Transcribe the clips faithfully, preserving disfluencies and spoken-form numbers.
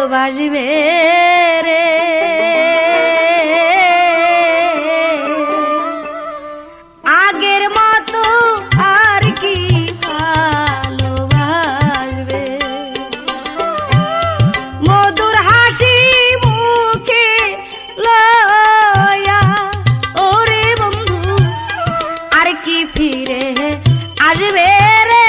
ভালোবাসবে রে আগের মতো আর কি ভালোবাসবে মধুর হাসি মুখে লয়া ওরে বন্ধু আর কি ফিরে আসবে রে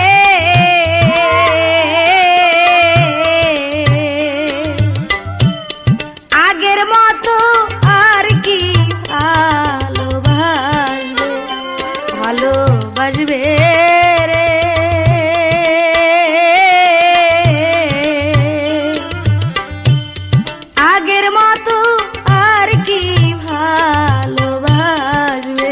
আগের মতো আর কি ভালোবাসবে ভালোবাসবে রে আগের মতো আর কি ভালোবাসবে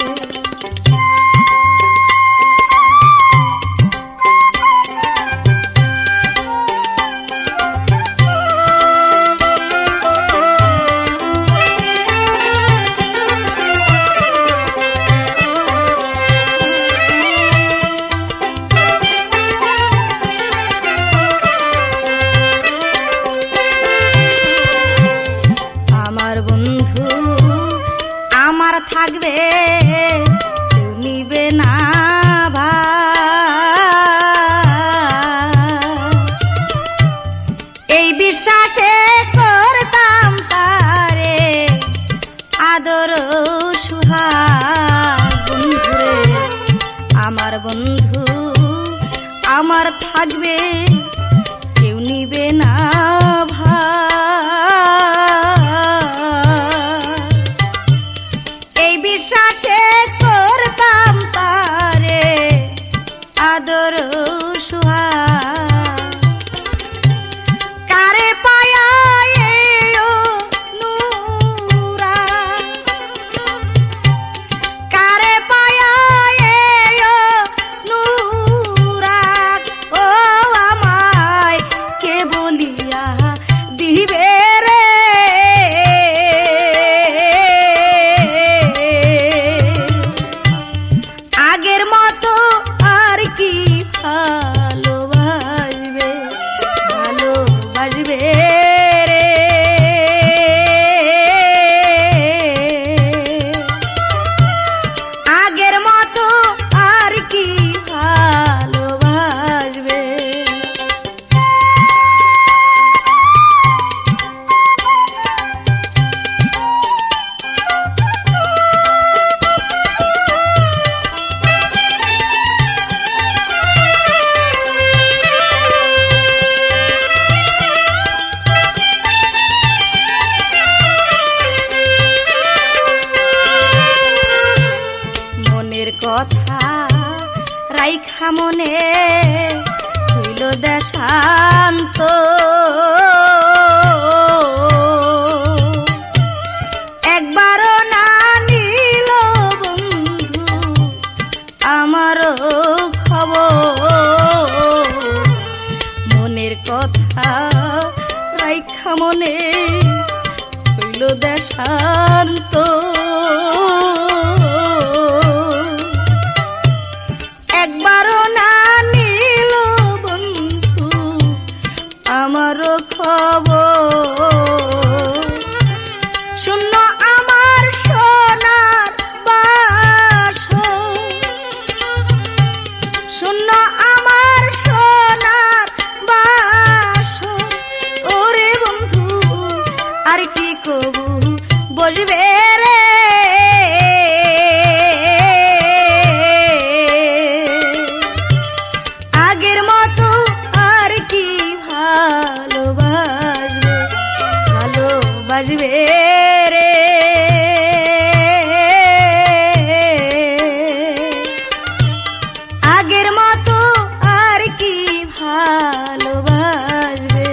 থাকবে কেউ নিবে না ভাই এই বিশ্বাসে করতাম তারে আদর সুহাগ বন্ধুরে আমার বন্ধু আমার থাকবে কেউ নিবে না ভাই বিশ্বাসে করতাম তারে আদর সুহাগ কারে পায়া নুরা কারে পায়া নুরা ও আমায় কে বলিয়া দিবে রে আগের মতো আর কি ভালোবাসবে ভালোবাসবে রে আগের মতো আর কি ভালোবাসবে কথা রাইখা মনে হইল দেশান্ত একবারও না নিল বন্ধু আমারও খবর মনের কথা রাইখা মনে হইল দেশান্ত একবারও না নিল বন্ধু আমারও খবর শূন্য আমার সোনার বাসর শূন্য আমার সোনার বাসর ওরে বন্ধু আর কি কবু বসবে রে আগের মতো আর কি ভালোবাসবে ভালোবাসবে রে আগের মতো আর কি ভালোবাসবে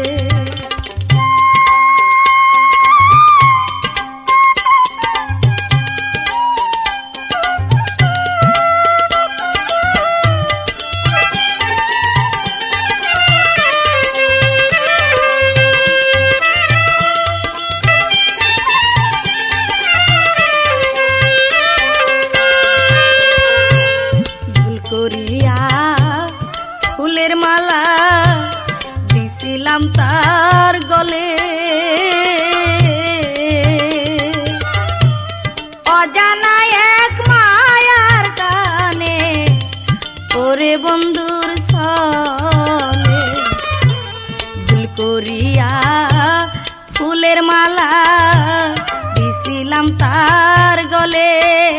ফুলের মালা দিছি দিছিলাম তার গলে। অজানা এক মায়ার কানে ওরে বন্ধুর ছলে ভুল করিয়া ফুলের মালা দিছিলাম তার গলে।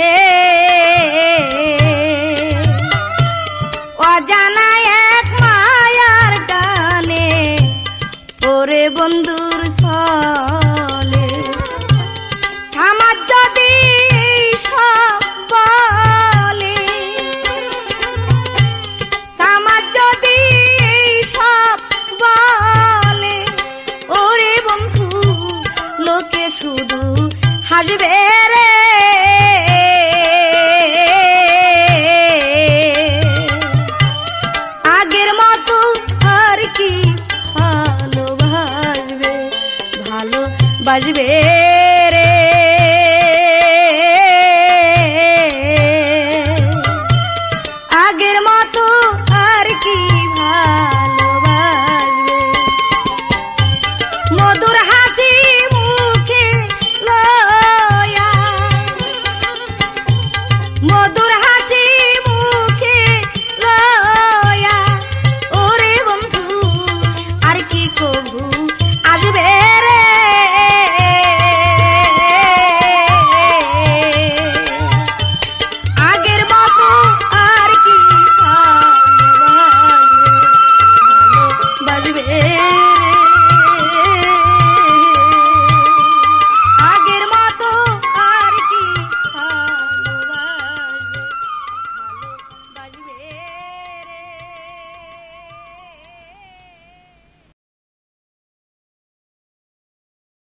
অজানা এক মায়ার গানে ওরে বন্ধুর ছলে সামাজ যদি সব বলে, সামাজ যদি সব বলে ওরে বন্ধু লোকে শুধু হাসবে রে। আগের মতো আর কি ভালোবাসবে, ভালোবাসবে